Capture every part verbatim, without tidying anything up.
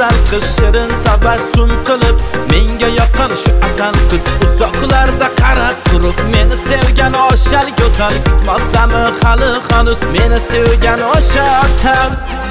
go'zal qiz shirin tabassum qilib menga yoqqan shu asal qiz uzoqlarda qarab turib meni sevgan oshal go'zal kutmoqdami hali hanuz meni sevgan o'sha asal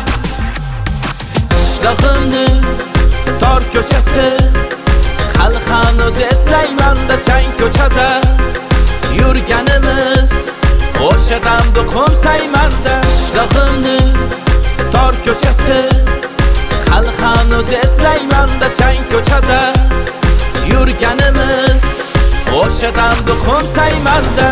qishlog'imni tor ko'chasi hali hanuz eslayman-da chang ko'chada yurganimiz o'sha damda qo'msayman-da qishlog'imni tor ko'chasi hali hanuz eslayman-da chang ko'chada yurganimiz o'sha damda qo'msayman-da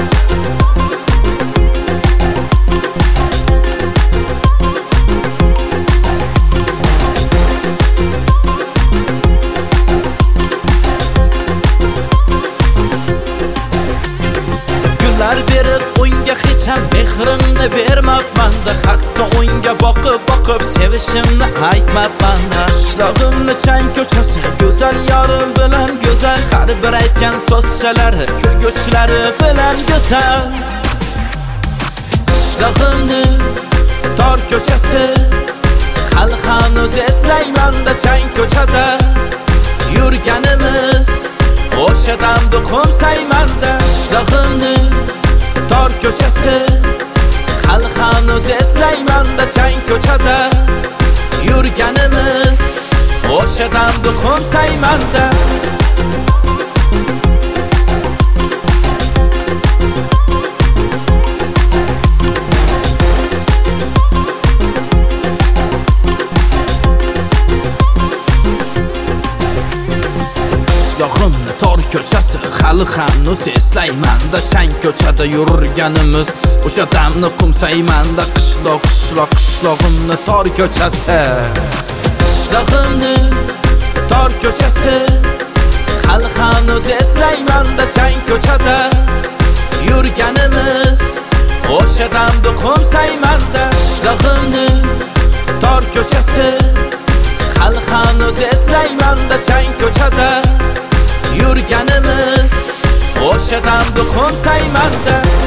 berib unga hech ham mehrimni bermabman-da hatto unga boqib boqib sevishimni aytmabman-da qishlog'imni chang ko'chasi go'zal yorim bilan go'zal har bir aytgan so'zchalari kulguchlari bilan go'zal qishlog'imni tor ko'chasi hali hanuz eslayman-da chang ko'chada yurganimiz o'sha damda qo'msayman-da qishlog'imni tor ko'chasi hali hanuz eslayman-da chang ko'chada yurganimiz o'sha damda qo'msayman-da qishlog'imni tor ko'chasi hali hanuz eslayman-da chang ko'chada yurganimiz o'sha damni qo'msayman-da qishloq qishloq qishlog'imni tor ko'chasi qishlog'imni tor ko'chasi hali hanuz eslayman-da chang ko'chada yurganimiz o'sha damni qo'msayman-da qishlog'imni tor ko'chasi hali hanuz eslayman-da chang ko'chada yurganimiz o'sha damda qo'msayman-da